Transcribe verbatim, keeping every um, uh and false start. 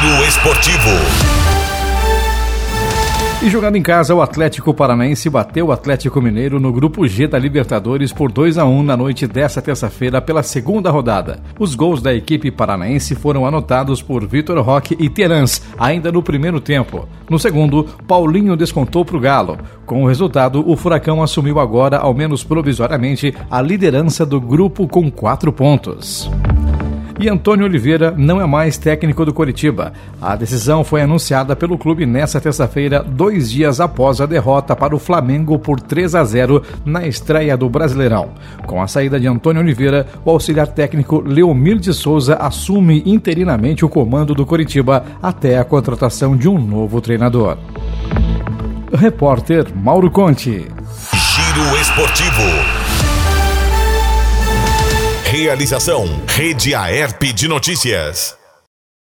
Giro Esportivo. E jogando em casa, o Atlético Paranaense bateu o Atlético Mineiro no Grupo G da Libertadores por dois a um na noite desta terça-feira pela segunda rodada. Os gols da equipe paranaense foram anotados por Vitor Roque e Terans, ainda no primeiro tempo. No segundo, Paulinho descontou para o Galo. Com o resultado, o Furacão assumiu agora, ao menos provisoriamente, a liderança do grupo com quatro pontos. E Antônio Oliveira não é mais técnico do Coritiba. A decisão foi anunciada pelo clube nesta terça-feira, dois dias após a derrota para o Flamengo por três a zero na estreia do Brasileirão. Com a saída de Antônio Oliveira, o auxiliar técnico Leomir de Souza assume interinamente o comando do Coritiba até a contratação de um novo treinador. Repórter Mauro Conte. Giro Esportivo. Realização Rede Aerp de Notícias.